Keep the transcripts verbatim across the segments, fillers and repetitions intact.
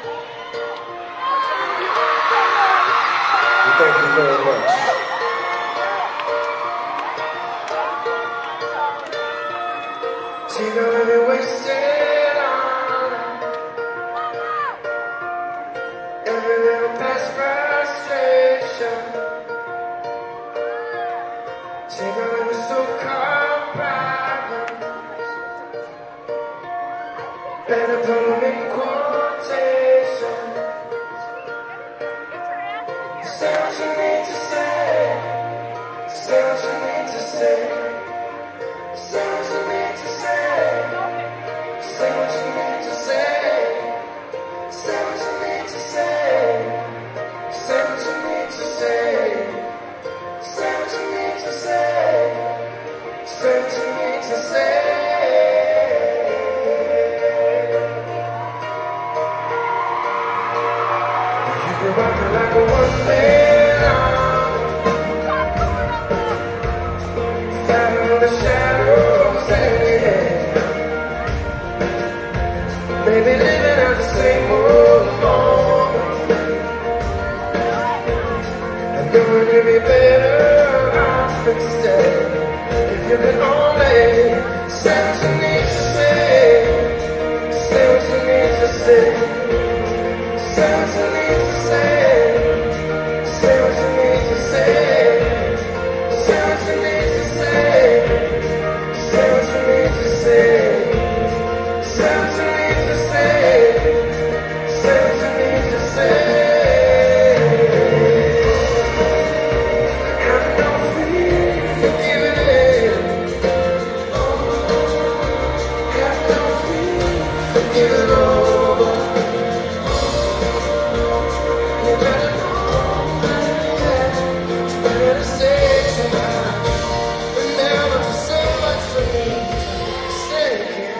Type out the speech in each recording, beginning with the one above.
Thank you very much. She's gonna be wasted on every little past frustration. She's gonna be so called problems. Better put them in quotations. Say what you need to say. Say what you need to say. Say what you need to say. Say what you need to say. Say what you need to say. Say what you need to say. Say what you need to say. Say what you need to say. You can rock it like a one man army. Fighting the shadows and the air. Maybe living out the same old moment. And knowing you'll be better off instead. If you could only say what you need to say. Say what you need to say. Say what you need to say. Say what you need to say. Say what you need to say. Say what you need to say. Say what you need to say. Say what you need to say. Have no fear for giving in. Have no fear for giving over. You better know, man. Better say tonight. Remember so much for me to say again.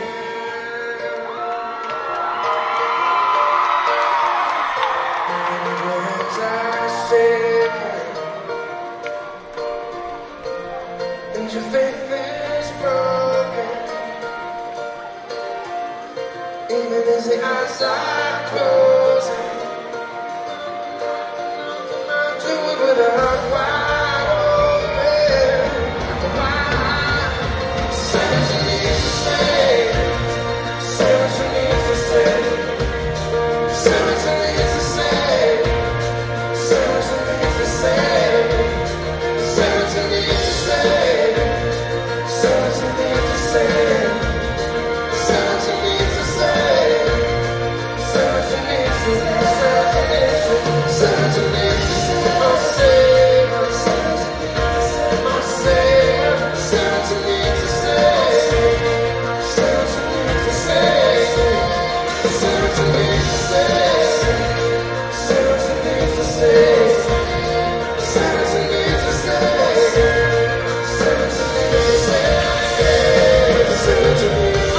As I shake hands, and your faith is broken, even as the eyes are closing, I'll do it with a heart wide open. Wide. Say what you need to say. Say what you need to say. Say what you need to say. Say what you need to say. Say what you need to say. Say what you need to say. Say what you need to say. Say what you need to say. Say what you need to say. Oh, say, oh, say what you need to say. Oh, say, say what you need to say. Say what you need to say. Say what you need to say. Say what you need to say. Say what you need to say. Say what you need to say. Say what you need to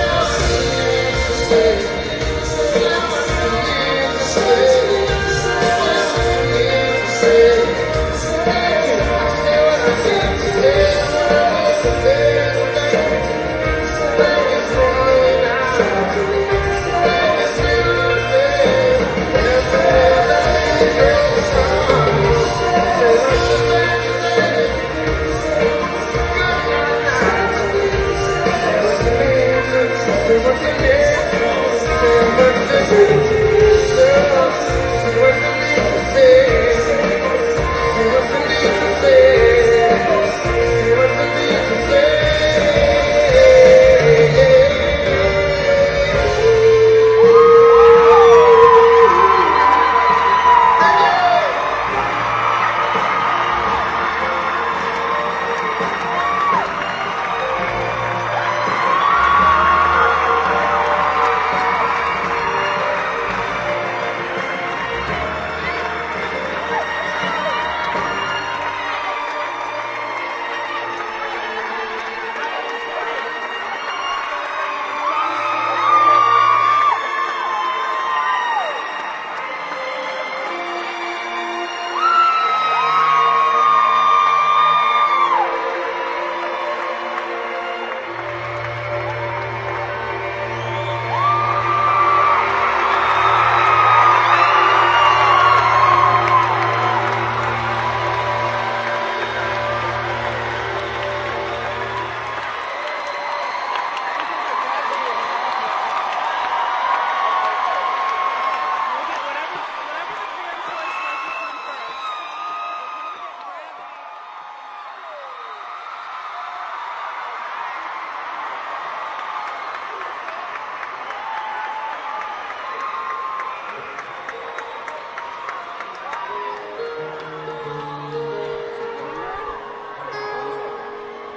say. Say what you need to say. Say what you need to say.